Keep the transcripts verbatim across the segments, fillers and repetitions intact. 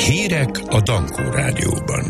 Hírek a Dankó Rádióban.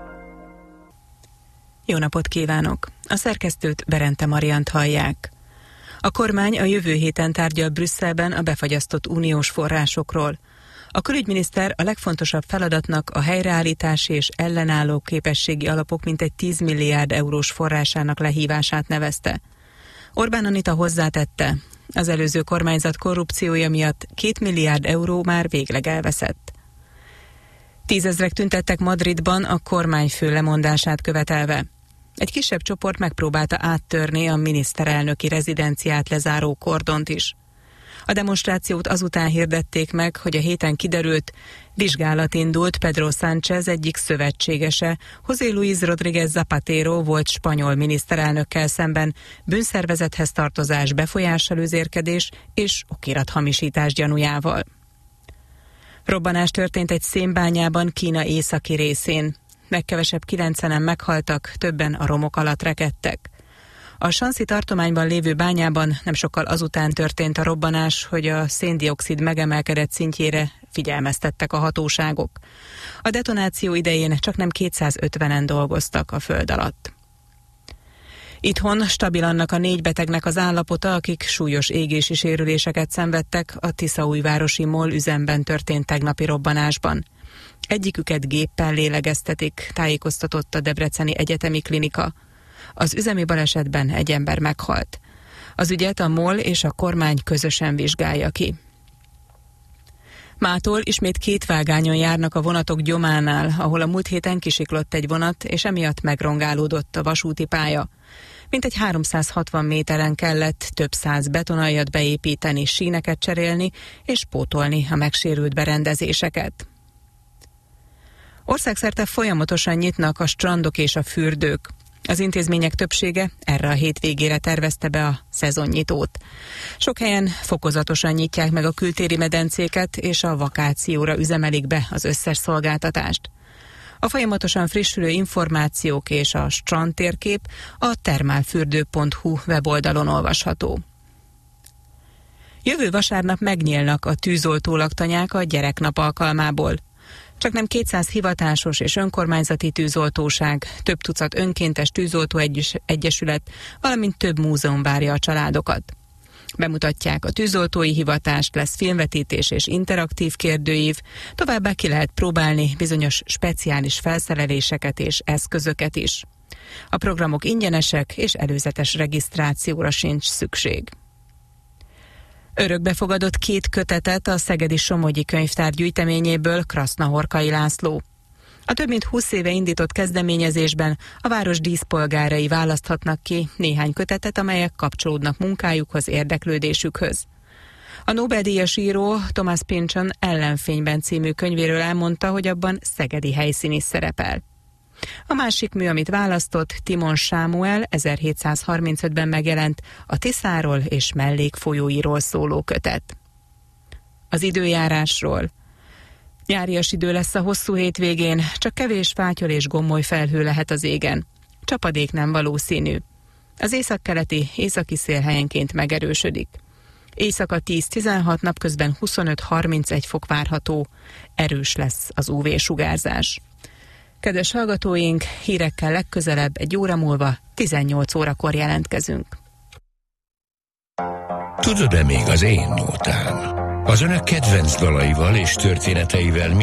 Jó napot kívánok! A szerkesztőt, Berente Mariant hallják. A kormány a jövő héten tárgyal Brüsszelben a befagyasztott uniós forrásokról. A külügyminiszter a legfontosabb feladatnak a helyreállítási és ellenálló képességi alapok mintegy tíz milliárd eurós forrásának lehívását nevezte. Orbán Anita hozzátette, az előző kormányzat korrupciója miatt két milliárd euró már végleg elveszett. Tízezrek tüntettek Madridban a kormányfő lemondását követelve. Egy kisebb csoport megpróbálta áttörni a miniszterelnöki rezidenciát lezáró kordont is. A demonstrációt azután hirdették meg, hogy a héten kiderült, vizsgálat indult Pedro Sánchez egyik szövetségese, José Luis Rodríguez Zapatero volt spanyol miniszterelnökkel szemben bűnszervezethez tartozás, befolyáselőzérkedés és okirathamisítás gyanújával. Robbanás történt egy szénbányában Kína északi részén. Legkevesebb kilencenen meghaltak, többen a romok alatt rekedtek. A Shanxi tartományban lévő bányában nem sokkal azután történt a robbanás, hogy a széndioxid megemelkedett szintjére figyelmeztettek a hatóságok. A detonáció idején csaknem kétszázötvenen dolgoztak a föld alatt. Itthon stabil annak a négy betegnek az állapota, akik súlyos égési sérüléseket szenvedtek a tiszaújvárosi MOL üzemben történt tegnapi robbanásban. Egyiküket géppel lélegeztetik, tájékoztatott a Debreceni Egyetemi Klinika. Az üzemi balesetben egy ember meghalt. Az ügyet a MOL és a kormány közösen vizsgálja ki. Mától ismét két vágányon járnak a vonatok Gyománál, ahol a múlt héten kisiklott egy vonat, és emiatt megrongálódott a vasúti pálya. Mintegy háromszázhatvan méteren kellett több száz betonaljat beépíteni, síneket cserélni és pótolni a megsérült berendezéseket. Országszerte folyamatosan nyitnak a strandok és a fürdők. Az intézmények többsége erre a hétvégére tervezte be a szezonnyitót. Sok helyen fokozatosan nyitják meg a kültéri medencéket, és a vakációra üzemelik be az összes szolgáltatást. A folyamatosan frissülő információk és a strand térkép a termálfürdő pont hu weboldalon olvasható. Jövő vasárnap megnyílnak a tűzoltó laktanyák a gyereknap alkalmából. Csaknem kétszáz hivatásos és önkormányzati tűzoltóság, több tucat önkéntes tűzoltó egyesület, valamint több múzeum várja a családokat. Bemutatják a tűzoltói hivatást, lesz filmvetítés és interaktív kérdőív, továbbá ki lehet próbálni bizonyos speciális felszereléseket és eszközöket is. A programok ingyenesek, és előzetes regisztrációra sincs szükség. Örökbefogadott két kötetet a Szegedi Somogyi Könyvtár gyűjteményéből Krasznahorkai László. A több mint húsz éve indított kezdeményezésben a város díszpolgárai választhatnak ki néhány kötetet, amelyek kapcsolódnak munkájukhoz, érdeklődésükhöz. A Nobel-díjas író Thomas Pynchon Ellenfényben című könyvéről elmondta, hogy abban szegedi helyszín is szerepel. A másik mű, amit választott, Timon Sámuel ezerhétszázharmincötben megjelent a Tiszáról és mellékfolyóiról szóló kötet. Az időjárásról. Nyárias idő lesz a hosszú hétvégén, csak kevés fátyol és gommoly felhő lehet az égen. Csapadék nem valószínű. Az északkeleti, északi szél helyenként megerősödik. Éjszaka tíz-tizenhat, napközben huszonöt-harmincegy fok várható. Erős lesz az ú vé-sugárzás. Kedves hallgatóink, hírekkel legközelebb egy óra múlva, tizennyolc órakor jelentkezünk. Tudod-e még az én nótám? Az önök kedvenc dalaival és történeteivel